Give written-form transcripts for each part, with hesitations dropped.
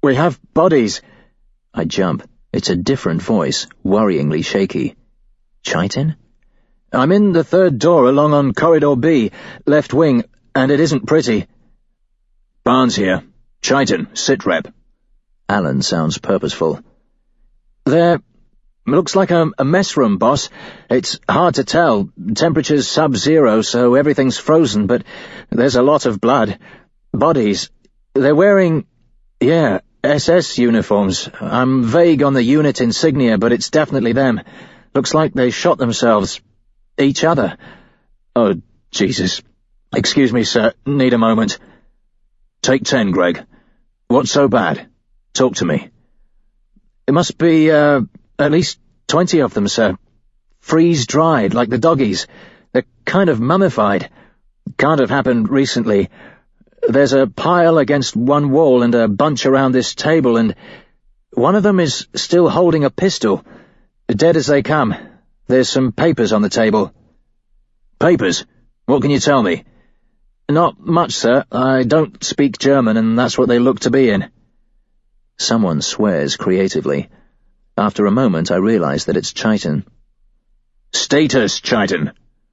We have bodies. I jump. It's a different voice, worryingly shaky. Chaitin? I'm in the third door along on Corridor B, left wing, and it isn't pretty. Barnes here. Chaitin, sit rep. Alan sounds purposeful. There looks like a mess room, boss. It's hard to tell. Temperature's sub-zero, so everything's frozen, but there's a lot of blood. Bodies. They're wearing, SS uniforms. I'm vague on the unit insignia, but it's definitely them. Looks like they shot themselves. Each other. Oh, Jesus. Excuse me, sir. Need a moment. Take 10, Greg. What's so bad? Talk to me. It must be, at least 20 of them, sir. Freeze-dried, like the doggies. They're kind of mummified. Can't have happened recently. There's a pile against one wall and a bunch around this table, and one of them is still holding a pistol. Dead as they come. There's some papers on the table. Papers? What can you tell me? Not much, sir. I don't speak German, and that's what they look to be in. Someone swears creatively. After a moment, I realize that it's Chaitin. Status, Chaitin.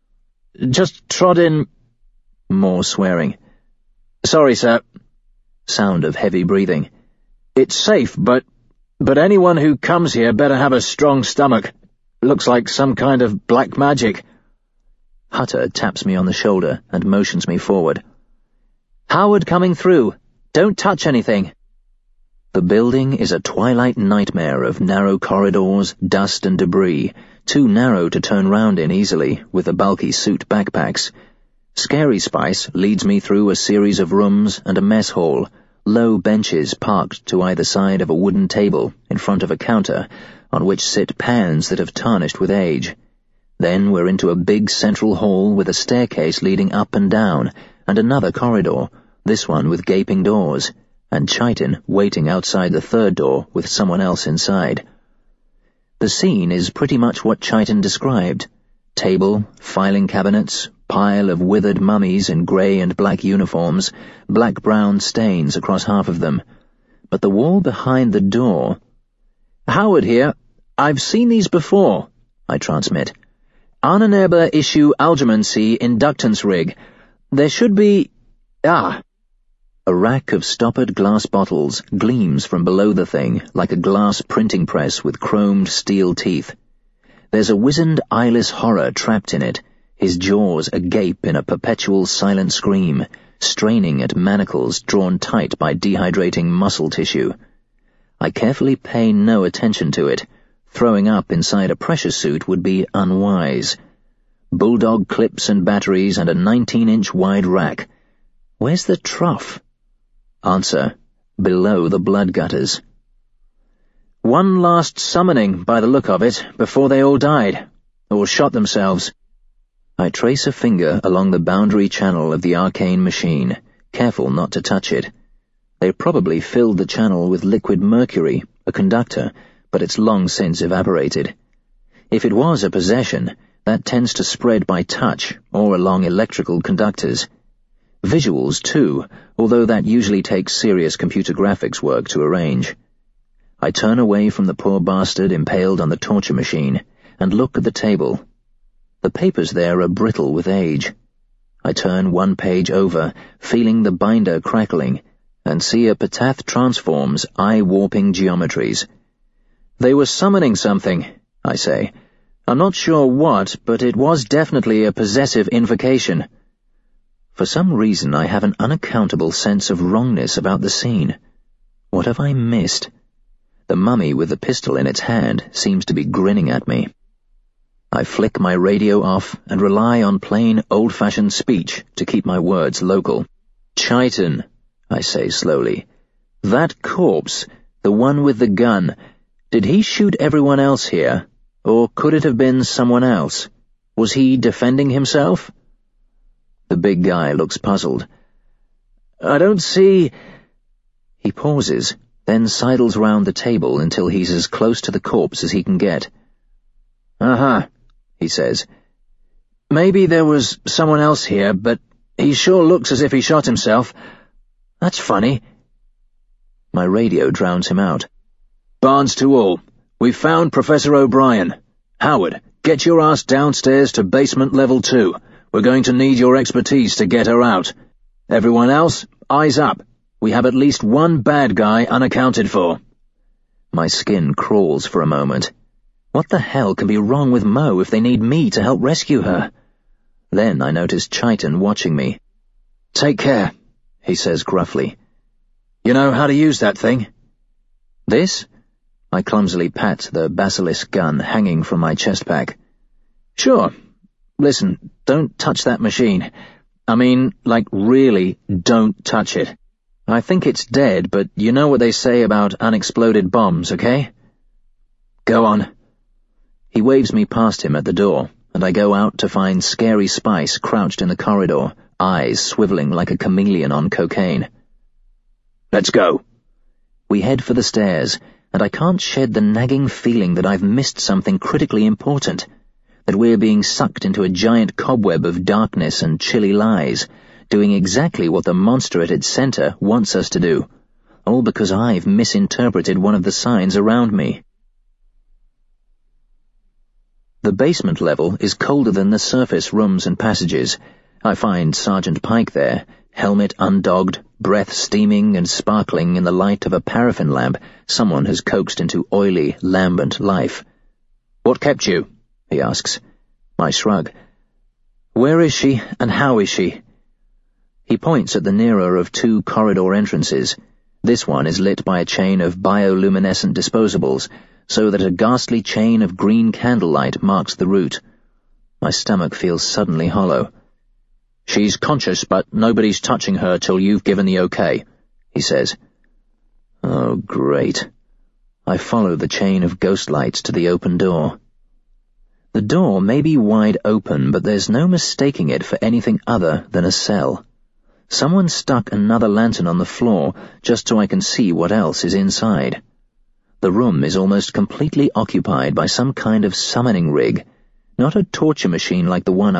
Just trod in... More swearing. Sorry, sir. Sound of heavy breathing. It's safe, but anyone who comes here better have a strong stomach. Looks like some kind of black magic. Hutter taps me on the shoulder and motions me forward. Howard coming through. Don't touch anything. The building is a twilight nightmare of narrow corridors, dust and debris, too narrow to turn round in easily with the bulky suit backpacks. Scary Spice leads me through a series of rooms and a mess hall, low benches parked to either side of a wooden table in front of a counter on which sit pans that have tarnished with age. Then we're into a big central hall with a staircase leading up and down, and another corridor, this one with gaping doors, and Chaitin waiting outside the third door with someone else inside. The scene is pretty much what Chaitin described. Table, filing cabinets, pile of withered mummies in grey and black uniforms, black-brown stains across half of them. But the wall behind the door... Howard here. I've seen these before, I transmit. Ahnenerbe issue Algermancy inductance rig. There should be... A rack of stoppered glass bottles gleams from below the thing like a glass printing press with chromed steel teeth. There's a wizened eyeless horror trapped in it, his jaws agape in a perpetual silent scream, straining at manacles drawn tight by dehydrating muscle tissue. I carefully pay no attention to it. Throwing up inside a pressure suit would be unwise. Bulldog clips and batteries and a 19-inch wide rack. Where's the trough? Answer, below the blood gutters. One last summoning, by the look of it, before they all died, or shot themselves. I trace a finger along the boundary channel of the arcane machine, careful not to touch it. They probably filled the channel with liquid mercury, a conductor, but it's long since evaporated. If it was a possession, that tends to spread by touch or along electrical conductors. Visuals, too, although that usually takes serious computer graphics work to arrange. I turn away from the poor bastard impaled on the torture machine and look at the table. The papers there are brittle with age. I turn one page over, feeling the binder crackling, and see a Patath Transform's eye-warping geometries. They were summoning something, I say. I'm not sure what, but it was definitely a possessive invocation. For some reason I have an unaccountable sense of wrongness about the scene. What have I missed? The mummy with the pistol in its hand seems to be grinning at me. I flick my radio off and rely on plain old-fashioned speech to keep my words local. Chaitin, I say slowly. That corpse, the one with the gun, did he shoot everyone else here? Or could it have been someone else? Was he defending himself? The big guy looks puzzled. I don't see... He pauses, then sidles round the table until he's as close to the corpse as he can get. He says. Maybe there was someone else here, but he sure looks as if he shot himself. That's funny. My radio drowns him out. Barnes to all. We've found Professor O'Brien. Howard, get your ass downstairs to basement level 2. We're going to need your expertise to get her out. Everyone else, eyes up. We have at least one bad guy unaccounted for. My skin crawls for a moment. What the hell can be wrong with Mo if they need me to help rescue her? Then I notice Chaitan watching me. Take care, he says gruffly. You know how to use that thing? This? I clumsily pat the basilisk gun hanging from my chest pack. Sure. Listen, don't touch that machine. I mean, like, really, don't touch it. I think it's dead, but you know what they say about unexploded bombs, okay? Go on. He waves me past him at the door, and I go out to find Scary Spice crouched in the corridor, eyes swiveling like a chameleon on cocaine. Let's go. We head for the stairs, and I can't shed the nagging feeling that I've missed something critically important, that we're being sucked into a giant cobweb of darkness and chilly lies, doing exactly what the monster at its center wants us to do, all because I've misinterpreted one of the signs around me. The basement level is colder than the surface rooms and passages. I find Sergeant Pike there, helmet undogged, breath steaming and sparkling in the light of a paraffin lamp someone has coaxed into oily, lambent life. What kept you? He asks. I shrug. Where is she, and how is she? He points at the nearer of 2 corridor entrances. This one is lit by a chain of bioluminescent disposables, so that a ghastly chain of green candlelight marks the route. My stomach feels suddenly hollow. She's conscious, but nobody's touching her till you've given the okay, he says. Oh, great. I follow the chain of ghost lights to the open door. The door may be wide open, but there's no mistaking it for anything other than a cell. Someone stuck another lantern on the floor just so I can see what else is inside. The room is almost completely occupied by some kind of summoning rig, not a torture machine like the one